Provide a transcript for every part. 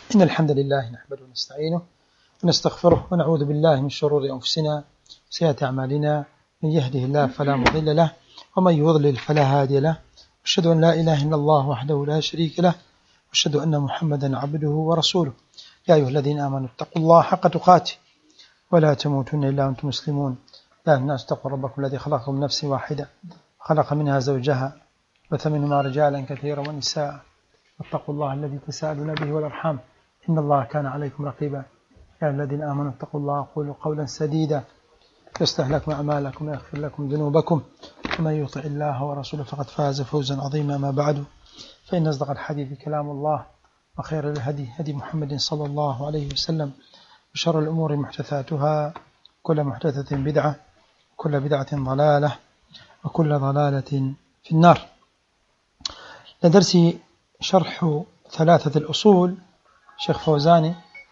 إن الحمد لله نحمده ونستعينه ونستغفره ونعوذ بالله من شرور أنفسنا وسيئات أعمالنا. من يهده الله فلا مضل له ومن يضلل فلا هادي له. أشهد أن لا إله إلا الله وحده لا شريك له وأشهد أن محمدا عبده ورسوله. يا أيها الذين آمنوا اتقوا الله حق تقاته ولا تموتن إلا وأنتم مسلمون. يا الناس اتقوا ربكم الذي خلقكم من نفس واحدة خلق منها زوجها بث منهما رجالا كثيرا ونساء واتقوا الله الذي تساءلون به والأرحام إن الله كان عليكم رقيبا. يا الذين آمنوا اتقوا الله وقولوا قولا سديدا يصلح لكم أعمالكم ويغفر لكم ذنوبكم ومن يطع الله ورسوله فقد فاز فوزا عظيما. ما بعد، فإن أصدق الحديث كلام الله وخير الهدي هدي محمد صلى الله عليه وسلم وشر الأمور محدثاتها كل محدثة بدعة كل بدعة ضلالة وكل ضلالة في النار. لدرس شرح ثلاثة الأصول شيخ فوزاني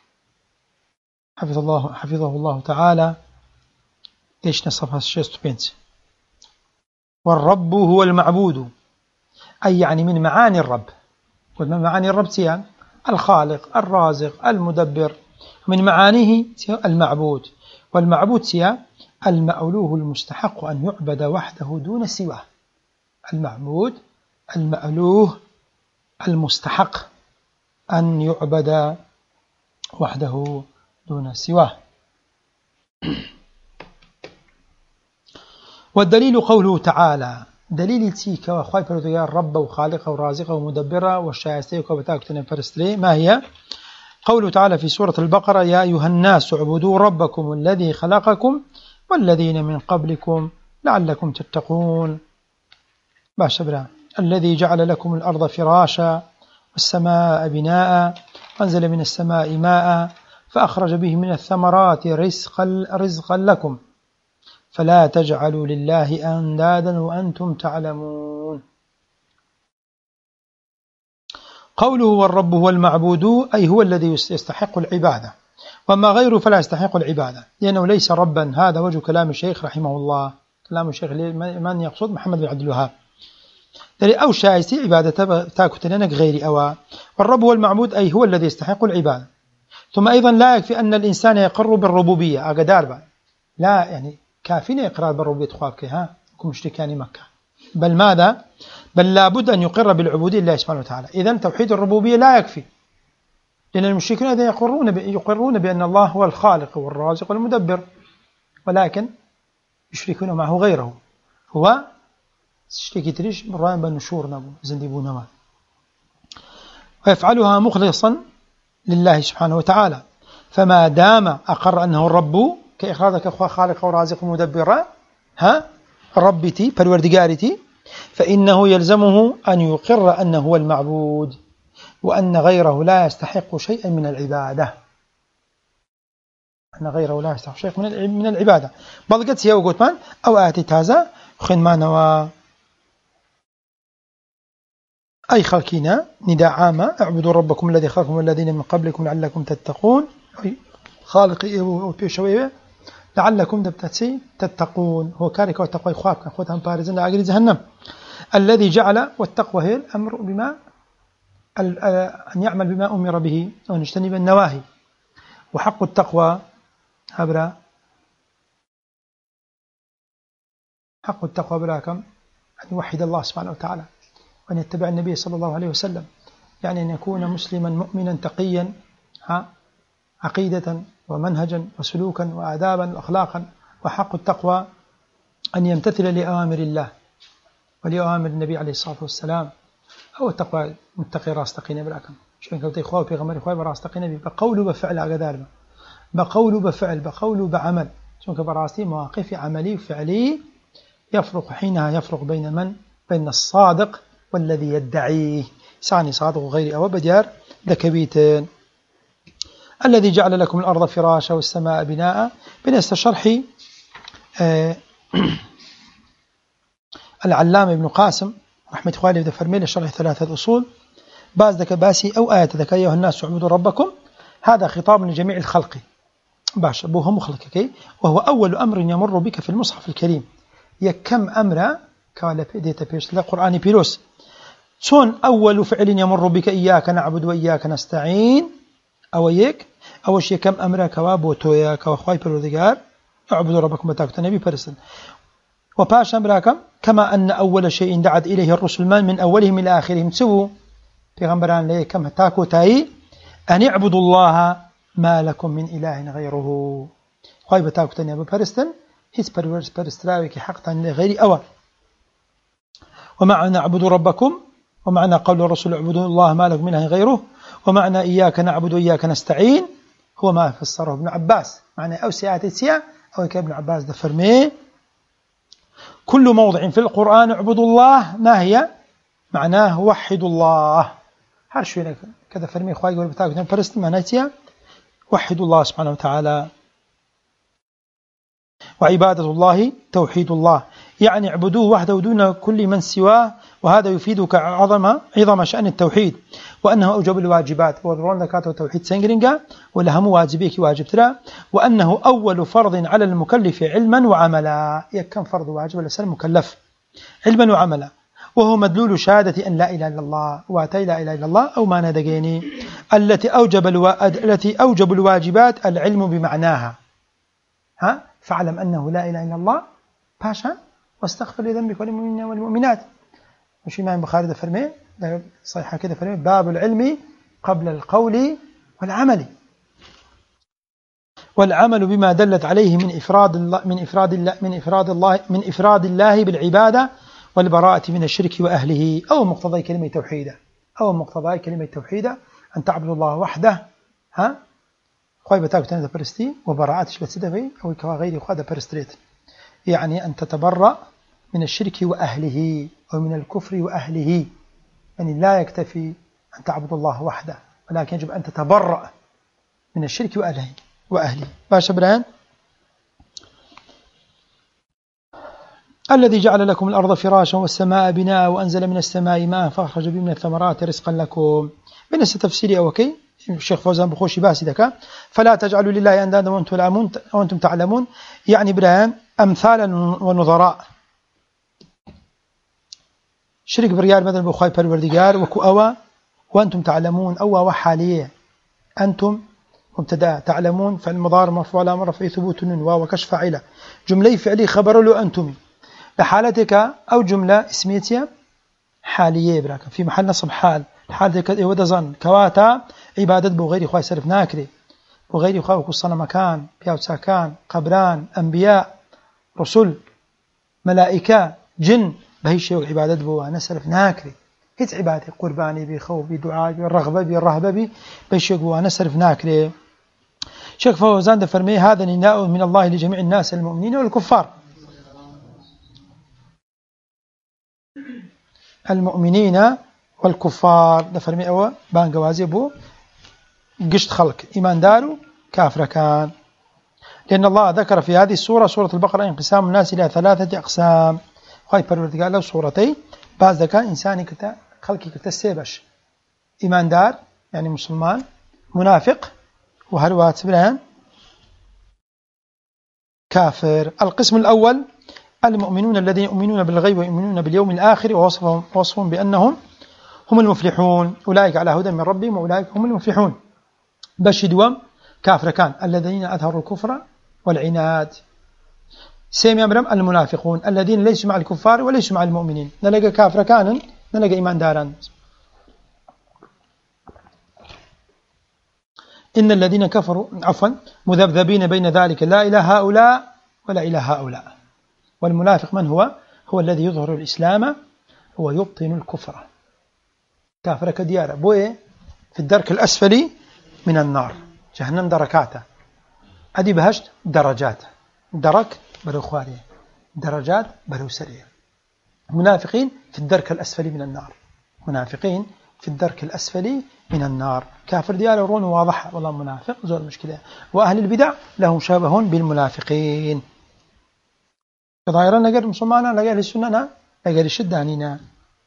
حفظه الله تعالى. إيش صفحة 65. والرب هو المعبود، أي يعني من معاني الرب. ومن معاني الرب سيان الخالق الرازق المدبر، من معانيه المعبود. والمعبود سيان المألوه المستحق أن يعبد وحده دون سواه. المعبود المألوه المستحق أن يعبد وحده دون سواه. والدليل قوله تعالى، دليل تيك وخواي فرضيان رب وخالق ورازق ومدبر والشايستيك وبتاكتنا فرستري. ما هي؟ قوله تعالى في سورة البقرة: يا أيها الناس اعبدوا ربكم الذي خلقكم والذين من قبلكم لعلكم تتقون. باشبرا الذي جعل لكم الأرض فراشا والسماء بناء وأنزل من السماء ماء فأخرج به من الثمرات رزقا لكم فلا تجعلوا لله أندادا وأنتم تعلمون. قوله والرب هو المعبود أي هو الذي يستحق العبادة، وما غيره فلا يستحق العبادة لأنه ليس ربا. هذا وجه كلام الشيخ رحمه الله. كلام الشيخ من يقصد؟ محمد بن عبد الوهاب. أو شايستي عبادة تاكتنك غير أوا. والرب هو المعبود أي هو الذي يستحق العبادة. ثم أيضا لا يكفي أن الإنسان يقر بالربوبية أقدار، لا يعني كافينا إقرار بالربوبية خوابك كم مشركان مكة، بل ماذا؟ بل لابد أن يقر بالعبودية لله سبحانه وتعالى. إذن توحيد الربوبية لا يكفي، لأن المشركين إذا يقرون بأن الله هو الخالق والرازق والمدبر، ولكن يشركون معه غيره. هو شريك تريش براين بنشور نبو زنديبون ما، ويفعلها مخلصا لله سبحانه وتعالى. فما دام أقر أنه الرب كإخراجك أخوة خالق ورازق ومدبر ربتي فالوردقارتي، فإنه يلزمه أن يقر أنه هو المعبود وأن غيره لا يستحق شيئا من العبادة. أن غيره لا يستحق شيئا من العبادة. بلغت سيا وقوتمان أو آتي تازا خن ما نوا أي خلقنا نداء عامة: اعبدوا ربكم الذي خلقكم والذين من قبلكم لعلكم تتقون. خالقي وبيشويه لعلكم تتقون. هو كارك والتقوى خوابك خوتهم بارزين لأجل جهنم. الذي جعل، والتقوى هي الأمر بما أن يعمل بما أمر به وأن يجتنب النواهي. وحق التقوى هبرا، حق التقوى براكم أن يوحد الله سبحانه وتعالى وأن يتبع النبي صلى الله عليه وسلم، يعني أن يكون مسلما مؤمنا تقيا عقيدة ومنهجا وسلوكا وآدابا وأخلاقا. وحق التقوى أن يمتثل لأوامر الله ولأوامر النبي عليه الصلاة والسلام. هو التقوى متقي راس تقينا براكم شو كنت إخوة في غمر إخوة براس تقينا بقول وبفعل أقدار بقول وبفعل بقول وبعمل شو كبراستي مواقف عملي وفعلي. يفرق حينها يفرق بين الصادق والذي يدعيه. سعني صادق وغير أو بديار ذكبيتين. الذي جعل لكم الأرض فراشا والسماء بناء. بالنسبة شرح العلامة ابن قاسم رحمة الله عليه فرمي شرح ثلاثة أصول باز ذك باسي أو آية ذك أيها الناس اعبدوا ربكم. هذا خطاب لجميع الخلق باش أبوه مخلقك، وهو أول أمر يمر بك في المصحف الكريم. يكم أمر كالا ديتا بيش القرآن بيروس. شون أول فعل يمر بك إياك نعبد وإياك نستعين أو يك أو شيء كم أمرك كواب وتويا كوخاي بالودجار اعبدوا ربكم بتاعك نبي برسل وباش أمركم كما أن أول شيء دعت إليه الرسل من أولهم إلى آخرهم سووا بيغمبران ليه كم تاكو تاي أن اعبدوا الله ما لكم من إله غيره خاي بتاعك تاني برسل هيس برستراويك حقا لغير أول ومعنى اعبدوا ربكم ومعنى قول الرسول اعبدوا الله ما لكم من إله غيره ومعنى إياك نعبد وإياك نستعين هو ما فسره ابن عباس معنى أو سياتي سيا أو كابن عباس ده فرمي كل موضع في القرآن اعبدوا الله ما هي معناه وحدوا الله هرشو لك كذا فرمي خواهي يقول بتاعك فرست معناه سيا وحدوا الله سبحانه وتعالى وعبادة الله توحيد الله يعني اعبدوه وحده دون كل من سواه وهذا يفيدك عظم شأن التوحيد وأنه أوجب الواجبات وضرون ذكاته التوحيد سنجرينجا ولهم واجبيك واجب ترى وأنه أول فرض على المكلف علما وعملا يكن فرض واجب لسر مكلف علما وعملا وهو مدلول شهادة أن لا إله إلا الله واتي لا إله إلا الله أو ما ندقيني التي أوجب الواجبات العلم بمعناها فاعلم أنه لا إله إلا الله باشا واستغفر لذنبك وللمؤمنين والمؤمنات مش إمام البخاري ده فرمي صحيحة كده فرمي باب العلم قبل القول والعمل بما دلت عليه من إفراد الله بالعبادة والبراءة من الشرك وأهله أو مقتضى كلمة توحيدة أن تعبد الله وحده خواهي بتاعك تنزل برستي وبراءتش بتسدفي أو كغير خواهي برستريت يعني أن تتبرأ من الشرك وأهله أو من الكفر وأهله يعني لا يكتفي أن تعبد الله وحده ولكن يجب أن تتبرأ من الشرك وأهله باشا برهان الذي جعل لكم الأرض فراشا والسماء بناء وأنزل من السماء ماء فأخرج به من الثمرات رزقا لكم بالنسبة تفسيري أوكي الشيخ فوزان بخوشي باسي دكا فلا تجعلوا لله أندادا وأنتم تعلمون يعني برهان أمثالا ونظراء شرك بريال مثلا بخواي بالوردقار وكو أوا وأنتم تعلمون أوا وحالية أنتم مبتدا تعلمون فالمضارع مرفوع على مرفع ثبوت واو وكشف فاعله جملة فعلي خبر له أنتم لحالتك أو جملة اسمية حالية براك في محل نصب حال حالتك يود ظن كواتا عبادة بغير خواي سرف ناكري وغير خواي وكصنا مكان بياو ساكان قبران أنبياء رسل ملائكة جن بهي شيء عبادة بوا نسرف ناكري هيت عبادة قرباني بخوف بدعاء بالرغبة بالرهبة بهي شيء بوا نسرف ناكري شيخ فوزان ده فرمي هذا نداء من الله لجميع الناس المؤمنين والكفار المؤمنين والكفار ده فرمي أول بان جوازي بو قشت خلق إيمان دارو كافر كان لأن الله ذكر في هذه السورة سورة البقرة انقسام الناس إلى 3 أقسام خاي پروردگار له سورتي بعض ذكا إنساني كتا خلقي كتا سيبش إيمان دار يعني مسلمان منافق وهلوات سبران كافر القسم الأول المؤمنون الذين يؤمنون بالغيب ويؤمنون باليوم الآخر ووصفهم بأنهم هم المفلحون أولئك على هدى من ربهم وأولئك هم المفلحون بشدوا كافر كان الذين أظهروا الكفر والعناد سيم أمرم المنافقون الذين ليسوا مع الكفار وليسوا مع المؤمنين نلقى كافر كان نلقى إيمان دارا إن الذين كفروا مذبذبين بين ذلك لا إلى هؤلاء ولا إلى هؤلاء والمنافق من هو الذي يظهر الإسلام ويبطن الكفر كافر كديارة بوي في الدرك الأسفل من النار جهنم دركاته أدي بهشت درجات درك برو خواري درجات برو سريع منافقين في الدرك الأسفل من النار منافقين في الدرك الأسفل من النار كافر ديال رون واضح والله منافق زور مشكلة وأهل البدع لهم شبه بالمنافقين ظاهرا نقر مسلمانا لقال السنة لقال الشدانينا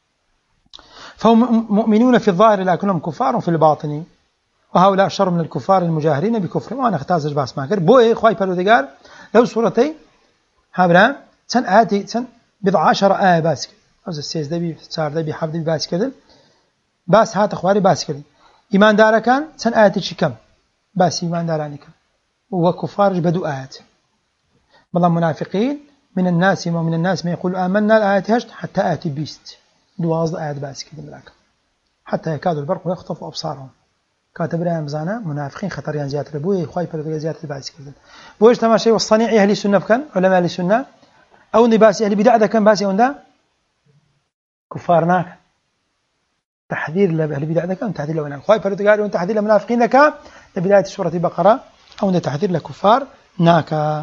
فهم مؤمنون في الظاهر لكنهم كفار في الباطن وهؤلاء شر من الكفار المجاهرين بكفر وأنا اختازج باس ما كر بوي خواي پروردگار لو سورتي هابرا سن آتي سن 10 آية باس كر أوز السيز دبي 4 7 باس كر باس هات أخواري باس كر إيمان دارا كان سن آتي شكم باسي ما دارانك وكفار بدو آيات والله منافقين من الناس ما يقول آمنا الآيات هشت حتى آتي بيست دوازد آيات باسي كده ملاك حتى يكاد البرق ويخطف أبصارهم كاتب رأي مزانا منافقين خطريان زيادة بوي خواي بردو زيادة باسي كده بويش تماشي والصنيعي أهل السنة كان علماء أهل السنة أو نباسي أهل بدعة كان باسي أوندا كفارناك تحذير لأهل بدعة كان تحذير لنا خواي بردو قالوا تحذير للمنافقين كان لبداية سورة البقرة أو تحذير لكفار ناكا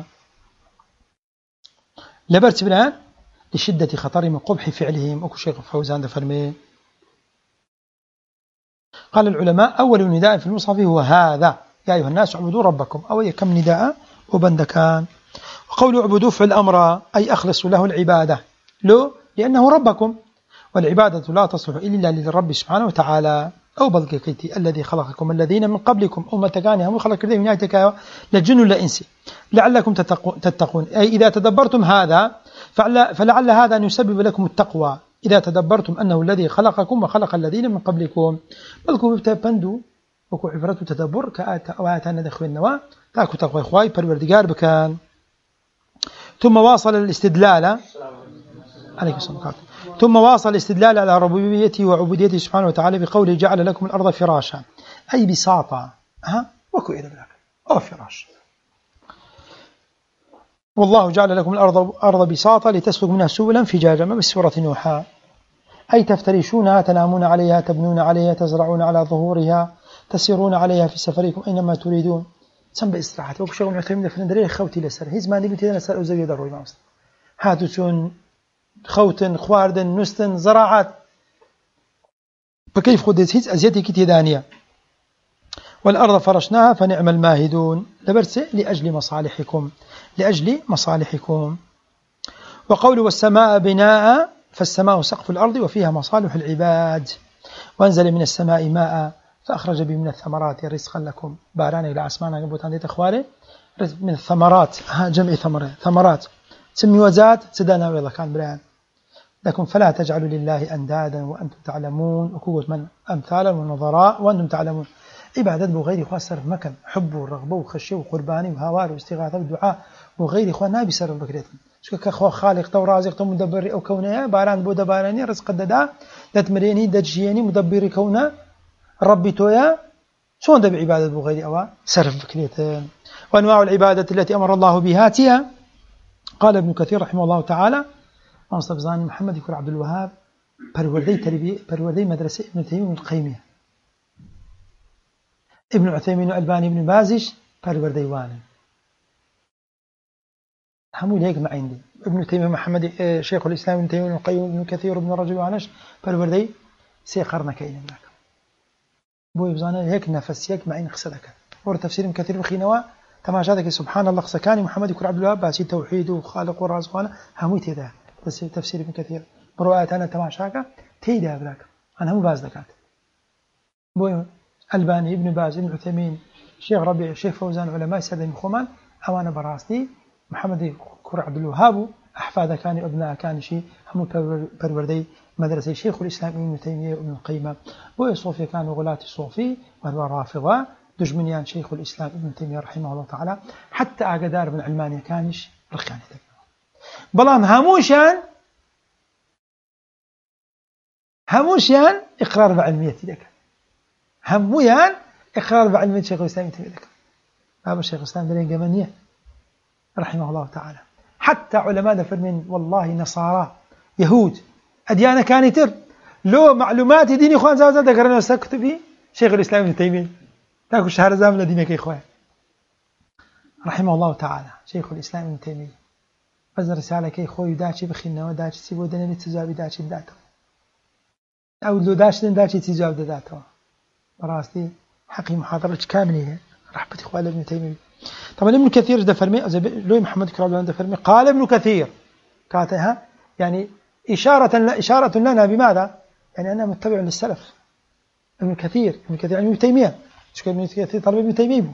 لبرت بلان لشدة خطرهم وقبح فعلهم أكو شيخ فوزان دفرمي قال العلماء أول نداء في المصحف هو هذا يا أيها الناس اعبدوا ربكم أو كم نداء وبندكان وقول اعبدوا في الأمر أي أخلصوا له العبادة لأنه ربكم والعبادة لا تصلح إلا للرب سبحانه وتعالى أو بلقيتي الذي خلقكم الذين من قبلكم أمة كانهم وخلق كذا من ياتك لجن ولا إنس لعلكم تتقون أي إذا تدبرتم هذا فلعل هذا أن يسبب لكم التقوى إذا تدبرتم أنه الذي خلقكم وخلق الذين من قبلكم بلكم بتبندوا وكو عبرة تدبر كآتنا دخل النواة تاكو تقوى إخواي بالوردقار بكان ثم واصل الاستدلال عليك الصلاة ثم واصل الاستدلال على ربوبيته وعبوديته سبحانه وتعالى بقوله جعل لكم الأرض فراشا أي بساطة وكو إذا بلاك أو فراش والله جعل لكم الأرض بساطة لتسلك منها سبلا فجاجا ما بالسورة نوحا أي تفترشونها تنامون عليها تبنون عليها تزرعون على ظهورها تسيرون عليها في سفركم أينما تريدون سم باستراحة وكشغل معتمد في الندري خوتي لسر هيز ما نبي تدنا سر أوزي دروي ما هاتون خوتن خواردن نستن زراعات فكيف خدت هيز أزيتي كتدانية والأرض فرشناها فنعم الماهدون لبرس لأجل مصالحكم وقول والسماء بناء فالسماء سقف الأرض وفيها مصالح العباد وأنزل من السماء ماء فأخرج به من الثمرات رزقا لكم باران إلى أسمانا قبوتان دي تخواري من الثمرات جمع ثمرات تسمي وزات تدانا ويلا كان بران لكم فلا تجعلوا لله أندادا وأنتم تعلمون وكوة من أمثالا ونظراء وأنتم تعلمون عبادة بغير إخوة سر مكان حب ورغبة وخشية وقرباني وهوار واستغاثة ودعاء وغير إخوة نابي سر بكريتهم شكا أخوة خالق تو رازق تو مدبر أو كونها باران بودا باراني رزق الددا دتمريني دجيني مدبر كونا ربي تويا شون ده بعبادة بغير أوا سر بكريتهم وأنواع العبادة التي أمر الله بها تيا قال ابن كثير رحمه الله تعالى مصطفى زاني محمد يكون عبد الوهاب پروردي مدرسة ابن تيمية القيمية ابن عثيمين الألباني ابن بازش پروردي وانا همو ليك ما عندي ابن تيمية محمد شيخ الإسلام ابن تيمية القيم ابن كثير ابن رجل وانش پروردي سي قرن كاين لك بو يبزانا هيك نفس هيك معين خسدك ور تفسير ابن كثير بخينوا تماشاتك سبحان الله قسكاني محمد يكون عبد الوهاب باسي توحيد وخالق ورازق وانا همو تيدا بس تفسير ابن كثير بروايات أنا تماشاك تيدا بلاك أنا هم باز دكات بو الباني ابن باز ابن عثيمين شيخ ربيع شيخ فوزان علماء سادة مخومان أوانا براستي محمد كور عبد الوهاب أحفاد كان ابناء كان شيء هم پروردي مدرسة شيخ الإسلام ابن تيمية وابن القيم وصوفيا كانوا غلاة الصوفي وهو رافضة دجمنيان شيخ الإسلام ابن تيمية رحمه الله تعالى حتى أقدار بن علمانيا كانش رخيانة بلام هموشيان إقرار بعلمية ذلك همويان إقرار بعلمية شيخ الإسلام ابن تيمية ذلك باب الشيخ الإسلام دلين جمانية رحمه الله تعالى حتى علماء فرمين والله نصارى يهود أديانة كانتر لو معلومات ديني إخوان زاوزا ذكرنا وسكتبي شيخ الإسلام ابن تيمية تاكو شهر زامن دينك إخوان رحمه الله تعالى شيخ الإسلام ابن تيمية بز رسالة كي خوي داشي بخينا وداشي سيبو دنيا تجابي داشي داتا أو لو داشي داشي تجاب داتا براستي حقي محاضرة كاملة رحبة إخوان ابن تيمية طبعا ابن كثير ده فرمي لو محمد كرابلان ده فرمي قال ابن كثير كاتها يعني إشارة لنا بماذا؟ يعني أنا متبع للسلف ابن كثير يعني ابن تيمية شو ابن كثير طلب ابن تيمية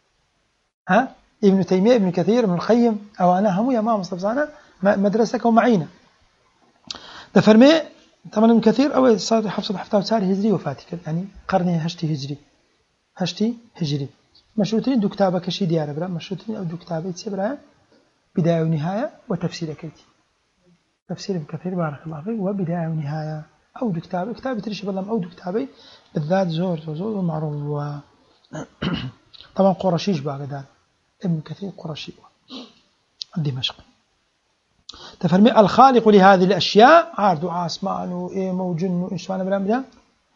ابن تيمية ابن كثير ابن القيم أو أنا هم يا ما مصطفى مدرسك ومعينة ده فرمي طبعا ابن كثير أول صار حفصة حفتة وساري هجري وفاتك يعني قرني هشتي هجري هشتي هجري مشروطين دو كتابة كشي ديارة برا مشروطين أو دو كتابة تسبرا بداية ونهاية وتفسير كيتي تفسير ابن كثير بارك الله فيه وبداية ونهاية أو دو كتابة تريش بالله أو دو كتابة بالذات زور ومعروف طبعا قرشيش باقدان ابن كثير قرشي دمشق تفرمي الخالق لهذه الأشياء عرض وعاسمان وإيمة وجن وإنسان بالأمر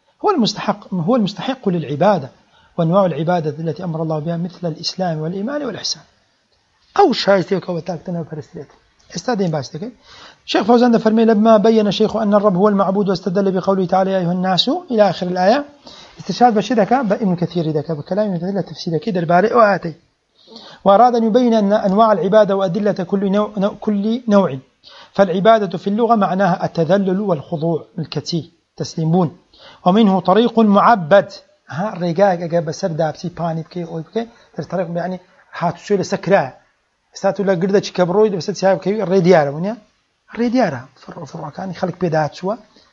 هو المستحق للعبادة وأنواع العبادة التي أمر الله بها مثل الإسلام والإيمان والإحسان أو شايتك وتاكتنا وفرستريت استاذين باستك شيخ فوزان فرمي لما بين الشيخ أن الرب هو المعبود واستدل بقوله تعالى يا أيها الناس إلى آخر الآية استشهاد بشدك ابن كثير ذاك بكلام يتدل تفسير كده البارئ وآتي وأراد أن يبين أن أنواع العبادة وأدلة كل نوع فالعبادة في اللغة معناها التذلل والخضوع الكتي تسليمون ومنه طريق معبد ها الرجاء جاب سردا بسي باني بكي أو بكي الطريق يعني هاتسول سكرا استاتو لا قردة كبرويد بس تساوي كي الريديارة ونيا الريديارة فرع كان يخلق بدات سوا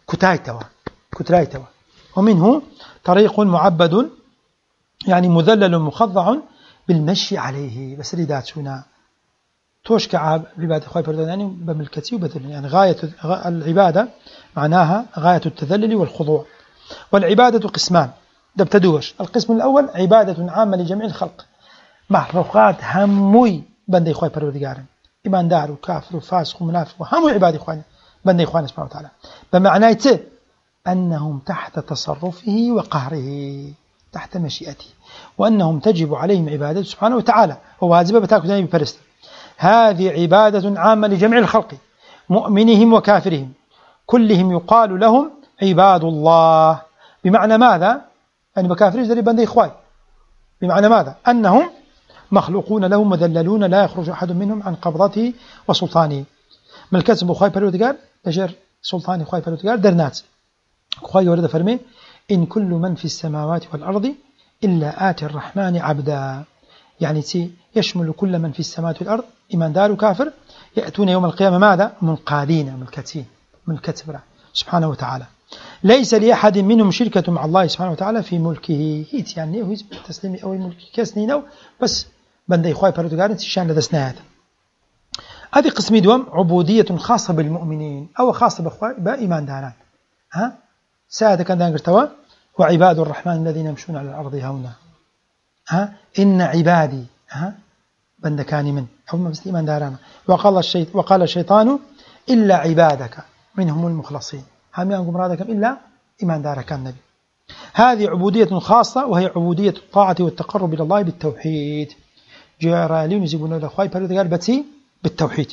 كترايتوا ومنه طريق معبد يعني مذلل مخضع بالمشي عليه بس ريدات هنا توش كعاب عبادة خوي بردان يعني بملكتي وبذل يعني غاية العبادة معناها غاية التذلل والخضوع والعبادة قسمان ده بتدوش القسم الأول عبادة عامة لجميع الخلق محروقات هموي بندي خوي بردان إيمان دار وكافر وفاسق ومنافق وهموي عبادة خوي بندي خوي سبحانه وتعالى بمعنى أنهم تحت تصرفه وقهره تحت مشيئته وأنهم تجب عليهم عبادته سبحانه وتعالى وواجبة بتاكد نبي برست هذه عبادة عامة لجميع الخلق مؤمنهم وكافرهم كلهم يقال لهم عباد الله بمعنى ماذا؟ يعني بكافرين زي بندي إخوان بمعنى ماذا؟ أنهم مخلوقون لهم مذللون لا يخرج أحد منهم عن قبضته وسلطانه ملكة بخواي بلوتقال لجر سلطاني خواي بلوتقال درنات خواي ورد فرمي إن كل من في السماوات والأرض إلا آتي الرحمن عبدا يعني يشمل كل من في السماوات والأرض إيمان دار وكافر يأتون يوم القيامة ماذا؟ منقادين ملكتين ملكة سبحانه وتعالى ليس لأحد منهم شركة مع الله سبحانه وتعالى في ملكه هيت يعني هو تسليمي أو الملك كسنينو بس بندي خواي بلوتقال شان لدسنا هذا هذه قسمي دوم عبودية خاصة بالمؤمنين أو خاصة بأخوة بإيمان داران ها ساعة كان دانقرتوا وعباد الرحمن الذين يمشون على الأرض هونا ها إن عبادي ها بندكاني من أو بس إيمان داران وقال الشيطان إلا عبادك منهم المخلصين هم ينقم رادكم إلا إيمان دارك النبي هذه عبودية خاصة وهي عبودية الطاعة والتقرب إلى الله بالتوحيد جارالين يجيبون الأخوة قال بتي بالتوحيد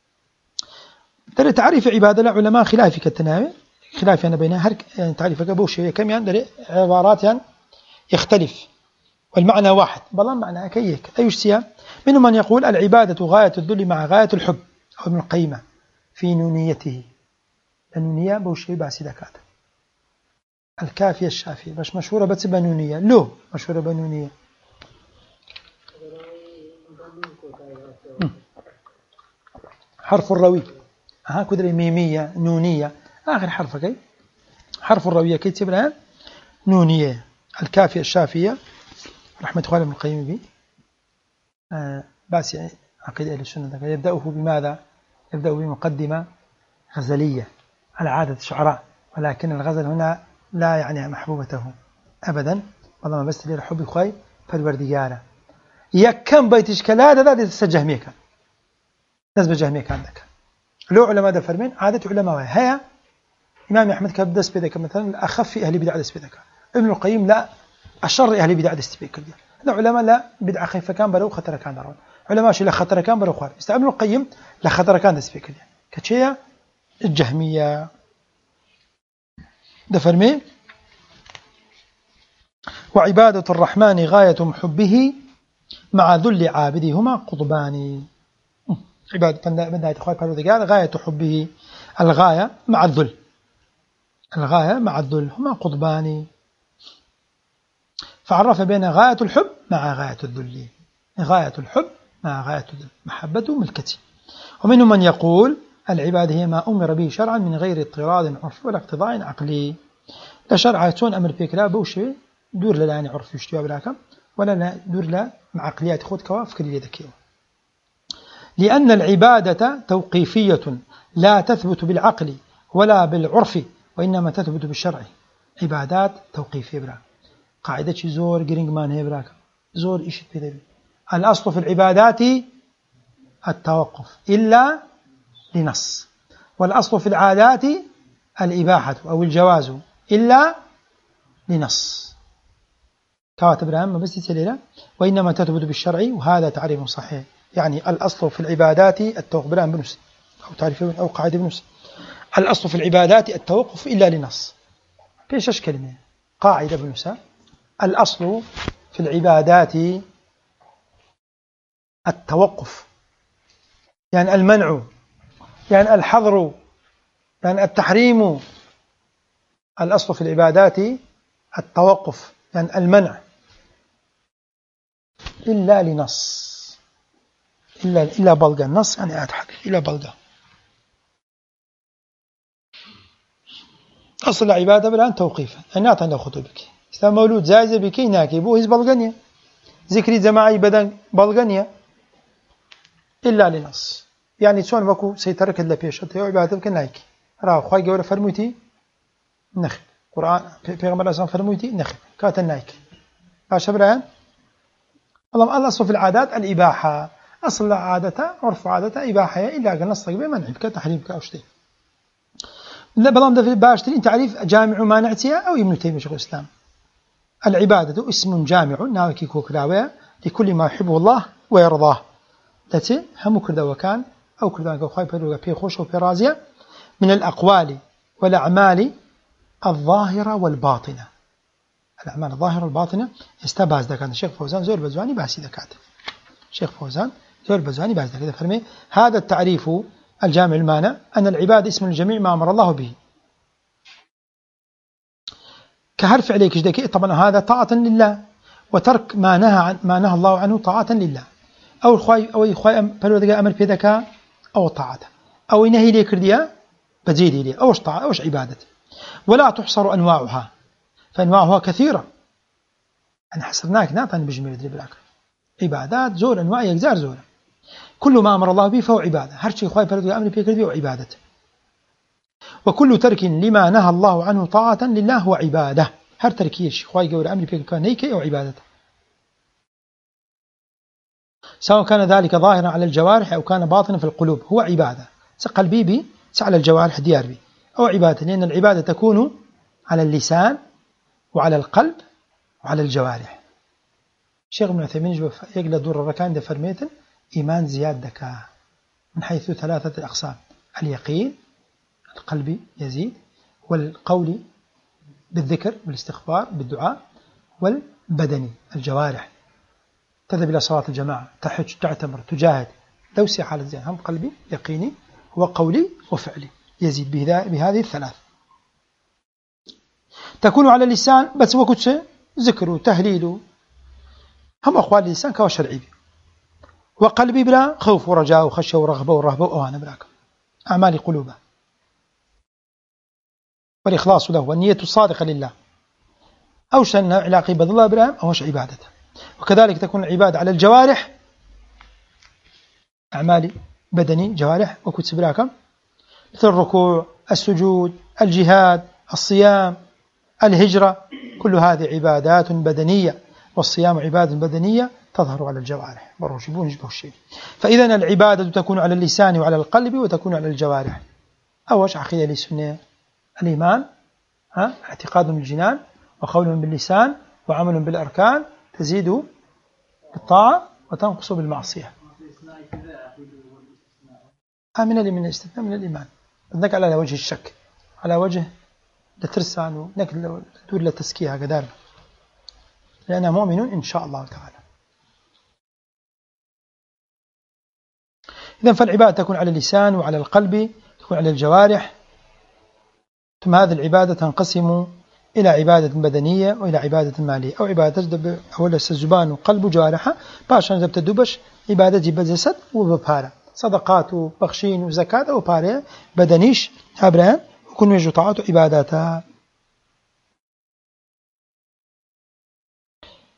ترى تعريف عبادة العلماء خلافي كالتناوي خلاف يعني بينها يعني تعريف قبوش كم يعني عبارات يعني يختلف والمعنى واحد بل معنى كيك أي شيء منهم من يقول العبادة غاية الذل مع غاية الحب أو ابن القيمة في نونيته النونية بوشي باسي دكات الكافية الشافية باش مشهورة بس بنونية لو مشهورة بنونية حرف الروي ها كدري ميمية نونية آخر حرف كي حرف الروية كي تبرها نونية الكافية الشافية رحمة الله ابن القيم بي بس عقيدة أهل السنة يبدأه بماذا؟ يبدأ بمقدمة غزلية على عادة الشعراء ولكن الغزل هنا لا يعني محبوبته أبدا والله ما بس لي حب خوي فالورديارة يكم بيت إشكالات هذا تسجهميك نسبة جهميك عندك لو علماء ده فرمين عادة علماء هي إمام أحمد كبدس بذلك مثلا أخف أهل بدع دس بذلك ابن القيم لا أشر أهل بدع دس بذلك هذا علماء لا بدع خيفة كان برو خطر كان درون علماء شيء لا خطر كان برو خوار ابن القيم لا خطر كان دس بذلك كشيء الجهمية ده فرمين وعبادة الرحمن غاية محبه مع ذل عابده هما قطبان عبادة بداية أخوة غاية حبه الغاية مع الذل الغاية مع الذل هما قطبان فعرف بين غاية الحب مع غاية الذل غاية الحب مع غاية الذل محبته ملكتي ومنهم من يقول العبادة هي ما أمر به شرعا من غير اضطراد عرفي ولا اقتضاء عقلي لا شرع يتون أمر فيك لا بوشي دور لا يعني عرف يشتوى براكم ولا دور لا مع عقليات خود كوا فكر يدك. لأن العبادة توقيفية لا تثبت بالعقل ولا بالعرف وإنما تثبت بالشرع. عبادات توقيفية براك قاعدة زور جرينج مان هي براك زور إيش تبي. الأصل في العبادات التوقف إلا لنص، والأصل في العادات الإباحة أو الجواز إلا لنص. كاتب رام بس تسليله وإنما تثبت بالشرع، وهذا تعريف صحيح. يعني الأصل في العبادات التوقف برام بنفس أو تعريف أو قاعدة بنفس. الأصل في العبادات التوقف إلا لنص. فيش كلمة قاعدة بنفس. الأصل في العبادات التوقف، يعني المنع، يعني الحظر، يعني التحريم. الأصل في العبادات التوقف يعني المنع إلا لنص. إلا بلغة النص يعني أتحدث إلا بلغة. أصل العبادة بالآن توقيفا يعني أعطينا خطبك إذا مولود زائزة بكي ناكبو هز بلغنية ذكري جماعي بدن بلغنية إلا لنص. يعني تسوان وكو سيترك اللبيشة عبادة بكن لايك راه خواهي قولة فرموتي نخب قرآن پیغمبر أسلام فرموتي نخب كاتن نايك باشا بران. الأصل في العادات الإباحة. أصل العادة عرف عادة إباحة إلا نص بمنع كتحريم كأشتي. لا بلام ده في باشتري تعريف جامع مانعتها أو ابن تيمية شيخ الإسلام. العبادة اسم جامع ناوكي كوكراوية لكل ما يحبه الله ويرضاه. التي هم كردا وكان أو كردا كخاي بيروجا بيخوش وبيرازيا من الأقوال والأعمال الظاهرة والباطنة. الأعمال الظاهرة والباطنة استباز ده كان الشيخ فوزان زور بزواني باسي ذكاته. الشيخ فوزان زور بزواني باز ده كده فرمي هذا التعريف الجامع المانع أن العبادة اسم الجميع ما أمر الله به. كهرف عليك جدك طبعا هذا طاعة لله، وترك ما نهى الله عنه طاعة لله. أو الخواي بلودك أمر بيدك أو طاعة أو نهي لي كرديا بجيدي لي أوش طاعة أوش عبادة. ولا تحصر أنواعها فأنواعها كثيرة. أنا حصرناك ناتن بجميل دري بالأكل عبادات زور أنواع يجزار زور. كل ما أمر الله به فهو عبادة. هر شيء خواي بلودك أمر بيدك هو عبادة. وكل ترك لما نهى الله عنه طاعة لله هو عبادة. هر تركيش خواي قول أمر بيدك نيك أو عبادة، سواء كان ذلك ظاهرا على الجوارح أو كان باطنا في القلوب هو عبادة. قلبي بي على الجوارح ديار بي أو عبادة، لأن العبادة تكون على اللسان وعلى القلب وعلى الجوارح. الشيخ ابن عثيمين يقل دور الركان ده فرميتن إيمان زياد دكا من حيث ثلاثة أقسام: اليقين القلبي يزيد، والقول بالذكر بالاستغفار بالدعاء، والبدني الجوارح تذهب إلى صلاة الجماعة تحج تعتمر تجاهد توسع حالة زين. هم قلبي يقيني وقولي وفعلي يزيد بهذه الثلاث. تكون على اللسان بس وكتش ذكر وتهليل هم أقوال اللسان كوا شرعي، وقلبي بلا خوف ورجاء وخشية ورغبة ورهبة وأنا براك أعمال قلوبه والإخلاص له والنية الصادقة لله أو شأن علاقي بذ الله برام أوش عبادته. وكذلك تكون العبادة على الجوارح أعمال بدني جوارح وكتس براكم مثل الركوع السجود الجهاد الصيام الهجرة، كل هذه عبادات بدنية، والصيام عبادة بدنية تظهر على الجوارح والرجبون يشبه الشيء. فإذا العبادة تكون على اللسان وعلى القلب وتكون على الجوارح. أوش عقيدة للسنة الإيمان اعتقاد بالجنان وقول باللسان وعمل بالأركان تزيد بالطاعة وتنقص بالمعصية. من الاستثناء من الإيمان بدك على وجه الشك على وجه لترسان ونكل دور لتسكيها قدار لأننا مؤمنون إن شاء الله تعالى. إذن فالعبادة تكون على اللسان وعلى القلب تكون على الجوارح. ثم هذه العبادة تنقسم إلى عبادة بدنية وإلى عبادة مالية. أو عبادة تجد أولا الزبان وقلب وجوارحة باشا زبط الدبش عبادة جب جسد وببارة صدقات وبخشين وزكاة وبارة بدنيش هبران وكن يجو طاعات عباداتها.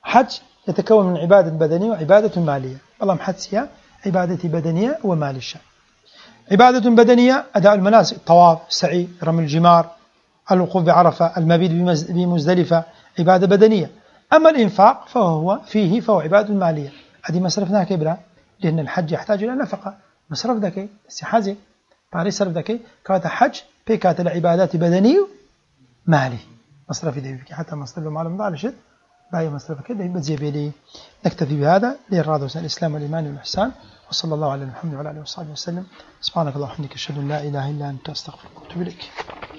حج يتكون من عبادة بدنية وعبادة مالية. والله حج هي عبادة بدنية ومالية. عبادة بدنية أداء المناسك، الطواف، السعي، رمي الجمار، الوقوف بعرفة، المبيت بمزدلفة، عبادة بدنية. أما الإنفاق فهو عبادة مالية. هذه مصرفنا كبرى، لأن الحج يحتاج إلى نفقة، مصرف ذكي استحازي باري صرف ذكي كاتا حج بكاتا العبادات بدنية مالي مصرف ذي حتى مصرف معلوم ضالشت باي مصرف كده بتجيب لي. نكتفي بهذا للراضي وسائل الإسلام والإيمان والإحسان، وصلى الله على محمد وعلى آله وصحبه وسلم. سبحانك اللهم وبحمدك أشهد أن لا إله إلا أنت أستغفرك وأتوب إليك.